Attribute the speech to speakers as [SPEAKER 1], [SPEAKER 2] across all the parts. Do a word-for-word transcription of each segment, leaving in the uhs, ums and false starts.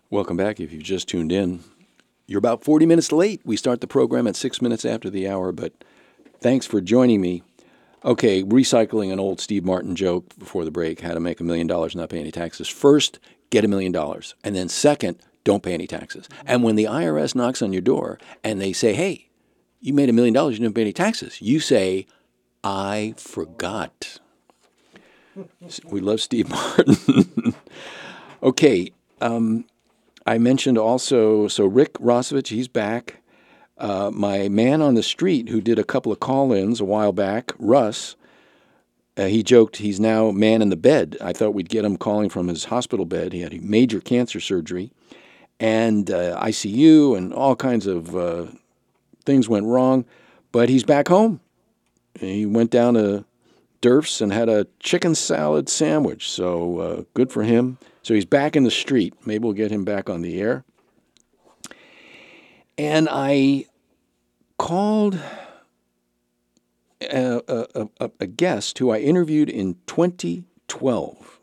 [SPEAKER 1] Welcome back. If you've just tuned in, you're about forty minutes late. We start the program at six minutes after the hour, but thanks for joining me. Okay, recycling an old Steve Martin joke before the break, how to make a million dollars and not pay any taxes. First, get a million dollars. And then second, don't pay any taxes. And when the I R S knocks on your door and they say, hey, you made a million dollars, you didn't pay any taxes, you say, I forgot. We love Steve Martin. Okay, um, I mentioned also, so Rick Rosovich, he's back. Uh, my man on the street who did a couple of call-ins a while back, Russ, uh, he joked he's now man in the bed. I thought we'd get him calling from his hospital bed. He had major cancer surgery and uh, I C U and all kinds of uh, things went wrong, but he's back home. He went down to Durf's and had a chicken salad sandwich, so uh, good for him. So he's back in the street. Maybe we'll get him back on the air. And I called a, a, a, a guest who I interviewed in twenty twelve.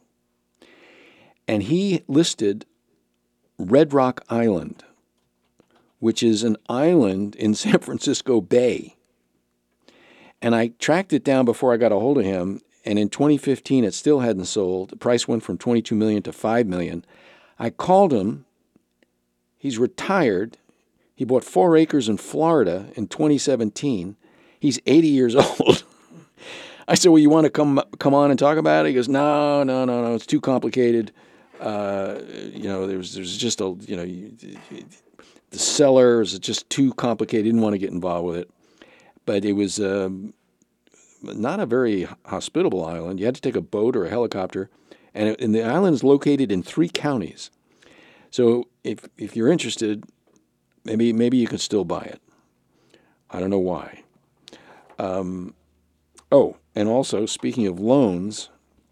[SPEAKER 1] And he listed Red Rock Island, which is an island in San Francisco Bay. And I tracked it down before I got a hold of him. And in twenty fifteen, it still hadn't sold. The price went from twenty-two million dollars to five million dollars. I called him. He's retired. He bought four acres in Florida in twenty seventeen. He's eighty years old. I said, well, you want to come come on and talk about it? He goes, no, no, no, no. It's too complicated. Uh, you know, there's there's just a, you know, the seller is just too complicated. He didn't want to get involved with it. But it was um, not a very hospitable island. You had to take a boat or a helicopter. And, it, and the island is located in three counties. So if if you're interested, maybe maybe you can still buy it. I don't know why. Um, oh, and also, speaking of loans,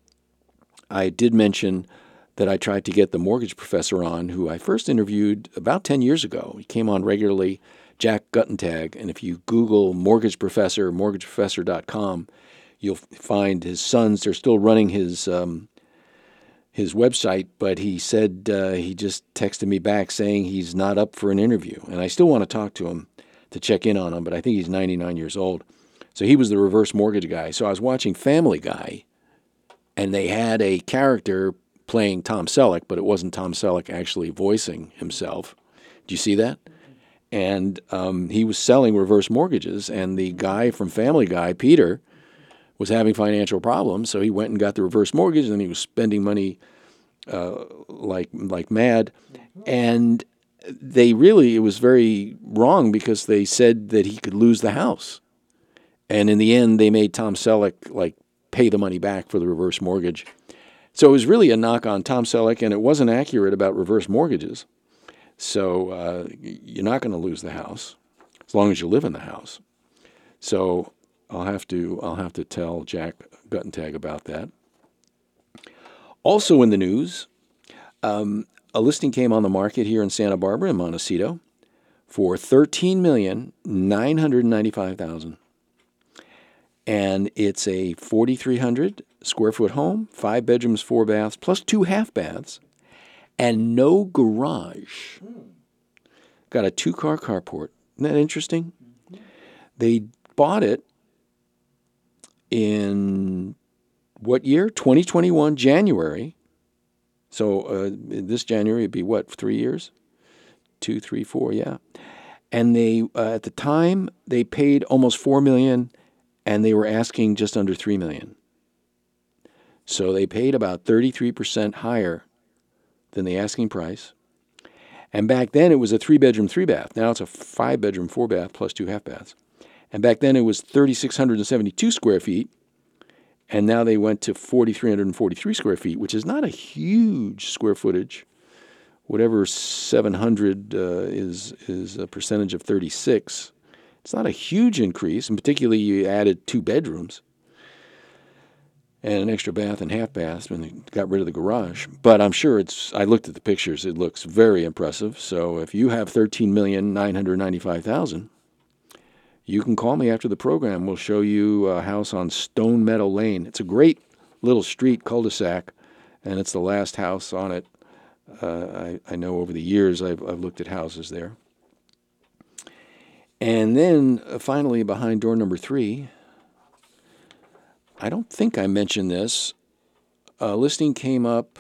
[SPEAKER 1] I did mention that I tried to get the mortgage professor on, who I first interviewed about ten years ago. He came on regularly, Jack Guttentag, and if you Google mortgage professor, mortgage professor dot com, you'll find his sons. They're still running his um, his website, but he said uh, he just texted me back saying he's not up for an interview. And I still want to talk to him to check in on him, but I think he's ninety-nine years old. So he was the reverse mortgage guy. So I was watching Family Guy, and they had a character playing Tom Selleck, but it wasn't Tom Selleck actually voicing himself. Do you see that? And um, he was selling reverse mortgages, and the guy from Family Guy, Peter, was having financial problems, so he went and got the reverse mortgage, and he was spending money uh, like like mad. And they really, it was very wrong because they said that he could lose the house. And in the end, they made Tom Selleck like pay the money back for the reverse mortgage. So it was really a knock on Tom Selleck, and it wasn't accurate about reverse mortgages. So uh, you're not going to lose the house as long as you live in the house. So I'll have to I'll have to tell Jack Guttentag about that. Also in the news, um, a listing came on the market here in Santa Barbara in Montecito for thirteen million nine hundred ninety-five thousand dollars. And it's a forty-three hundred square foot home, five bedrooms, four baths, plus two half baths, and no garage. Got a two-car carport. Isn't that interesting? Mm-hmm. They bought it in what year? twenty twenty-one, January. So uh, this January would be what, three years? Two, three, four, yeah. And they, uh, at the time, they paid almost four million dollars, and they were asking just under three million dollars. So they paid about thirty-three percent higher than the asking price. And back then it was a three-bedroom, three-bath. Now it's a five-bedroom, four-bath plus two half-baths. And back then it was three thousand six hundred seventy-two square feet, and now they went to four thousand three hundred forty-three square feet, which is not a huge square footage. Whatever seven hundred uh, is is a percentage of thirty-six. It's not a huge increase, and particularly you added two bedrooms and an extra bath and half bath when they got rid of the garage. But I'm sure it's, I looked at the pictures, it looks very impressive. So if you have thirteen million nine hundred ninety-five thousand dollars, you can call me after the program. We'll show you a house on Stone Meadow Lane. It's a great little street cul-de-sac, and it's the last house on it. Uh, I, I know over the years I've, I've looked at houses there. And then uh, finally, behind door number three, I don't think I mentioned this. A listing came up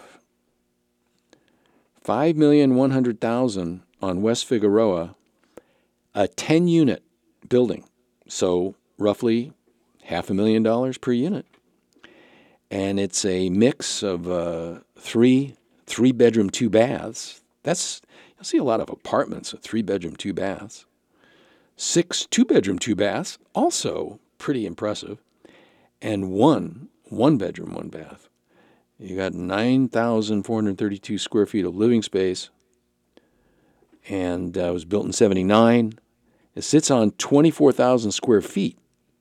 [SPEAKER 1] five million one hundred thousand dollars on West Figueroa, a ten-unit building, so roughly half a million dollars per unit. And it's a mix of uh, three three-bedroom, two baths. That's, you'll see a lot of apartments with three-bedroom, two baths. Six two-bedroom, two baths, also pretty impressive. And one one-bedroom, one bath. You got nine thousand four hundred thirty-two square feet of living space, and uh, it was built in seventy-nine. It sits on twenty-four thousand square feet,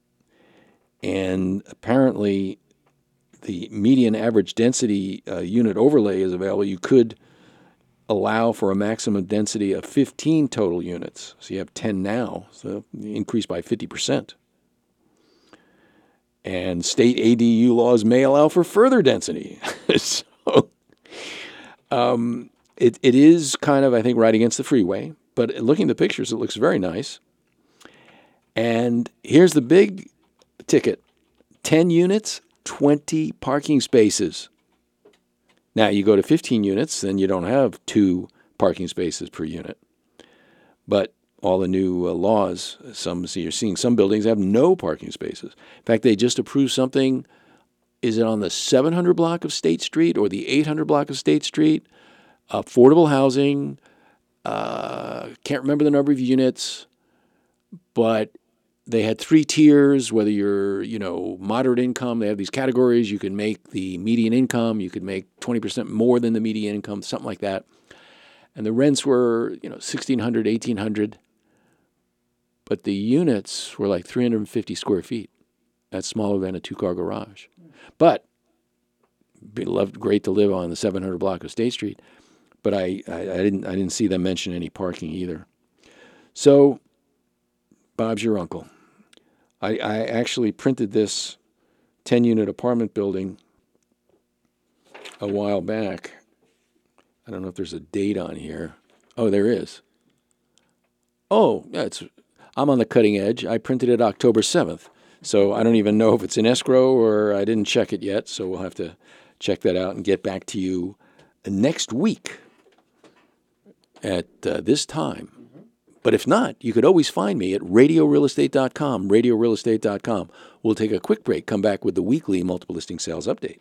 [SPEAKER 1] and apparently the median average density uh, unit overlay is available. You could allow for a maximum density of fifteen total units. So you have ten now, so increase by fifty percent. And state A D U laws may allow for further density. so um, it, it is kind of, I think, right against the freeway. But looking at the pictures, it looks very nice. And here's the big ticket. ten units, twenty parking spaces. Now, you go to fifteen units, then you don't have two parking spaces per unit. But all the new uh, laws, some so you're seeing some buildings have no parking spaces. In fact, they just approved something. Is it on the seven hundred block of State Street or the eight hundred block of State Street? Affordable housing. Uh, can't remember the number of units, but they had three tiers. Whether you're, you know, moderate income, they have these categories. You can make the median income. You could make twenty percent more than the median income, something like that. And the rents were, you know, sixteen hundred, eighteen hundred. But the units were like three hundred fifty square feet. That's smaller than a two-car garage. But it'd be loved, great to live on the seven hundred block of State Street. But I, I, I didn't I didn't see them mention any parking either. So Bob's your uncle. I, I actually printed this ten-unit apartment building a while back. I don't know if there's a date on here. Oh, there is. Oh, yeah, it's. I'm on the cutting edge. I printed it October seventh. So I don't even know if it's in escrow or I didn't check it yet. So we'll have to check that out and get back to you next week at uh, this time. Mm-hmm. But if not, you could always find me at radio real estate dot com, radio real estate dot com. We'll take a quick break, come back with the weekly multiple listing sales update.